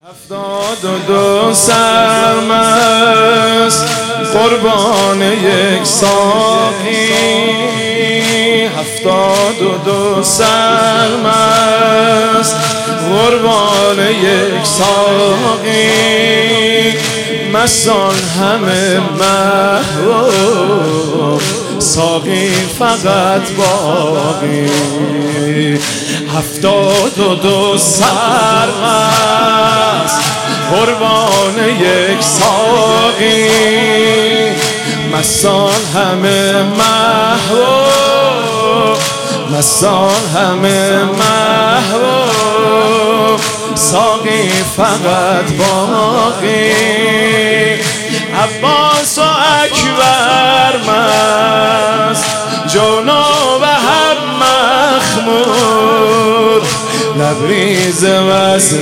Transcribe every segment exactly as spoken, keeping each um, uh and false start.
هفتاد و دو سرمست قربان یک ساقی، هفتاد و دو سرمست قربان یک ساقی، مستان همه محروم ساقی فقط باقی. هفتاد و دو سرمست قربان یک ساقی، مستان همه محروم مستان همه محروم ساقی فقط باقی. عباس و اکبر مست جناب هر مخمور، لبریز وصل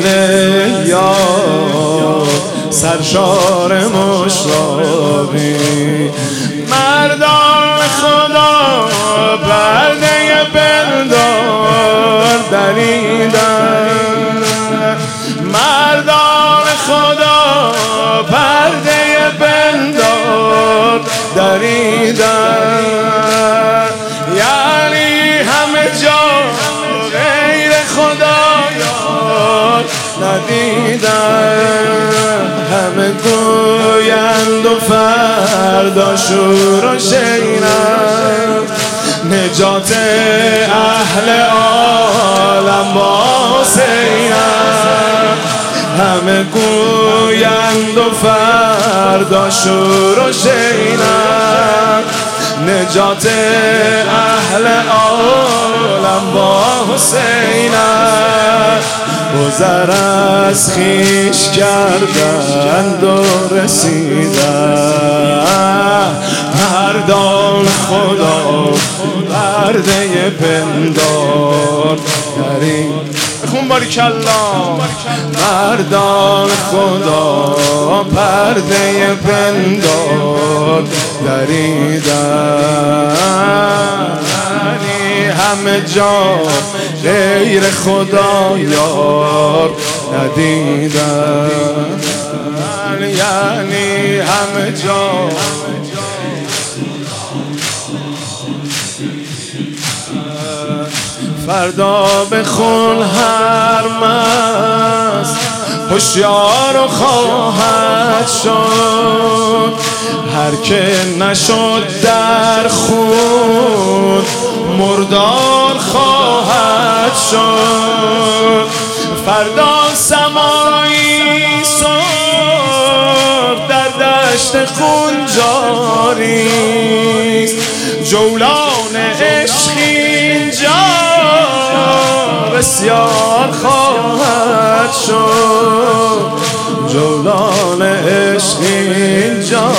یار سرشار مشتاقی. مردان خدا پرده بندار دریدن، مردان خدا پرده بندار دریدن، یعنی همه جا غیر خدا یار ندیدن. همه گویند و فردا شور و شیرند، نجات اهل عالم با حسینند. همه گویند و فردا شور و شیرند، نجات اهل عالم با حسینند. گذر از خویش کردند و رسیدند، مردان خدا پرده پندار درید. بخون باریکالله. مردان خدا پرده پندار دریدن، همه جا غیر خدا یار ندیدن، یعنی همه جا فردا بخون هر مست هوشیار و خواهد شد، هر که نشد در خون مردار خواهد شد. فردا سمایی سرخ در دشت خون جاریست، جولان عشق اینجا بسیار خواهد شد، جولان عشق اینجا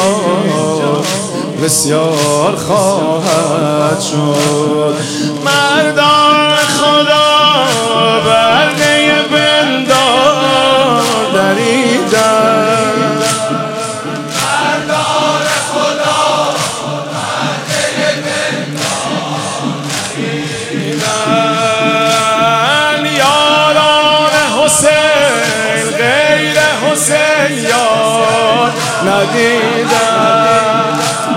بسیار خواهد شد. مردان خدا برده بندار دریدن، مردان خدا برده بندار دریدن، یاران حسین غیر حسین یار ندیدن.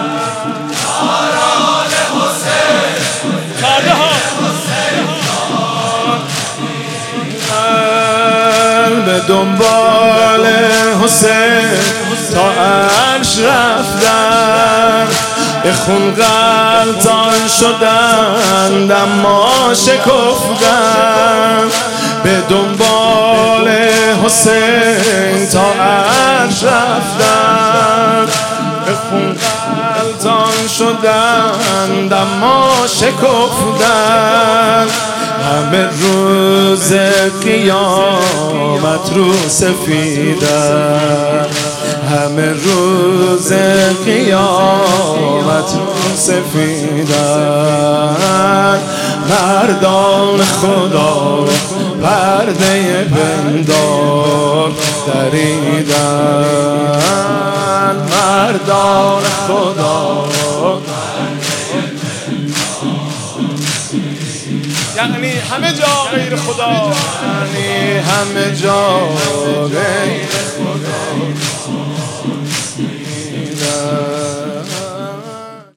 به دنبال حسین تا عرش رفتن، به خون غلطان شدند اما شکفتن. به دنبال حسین تا عرش رفتن، به خون غلطان شدند اما شکفتن. همه روز قیامت رو سفیدن، همه روز قیامت رو سفیدن. مردان خدا پرده پندار دریدن، مردان خدا یعنی همه جا غیر خدا، یعنی همه جا غیر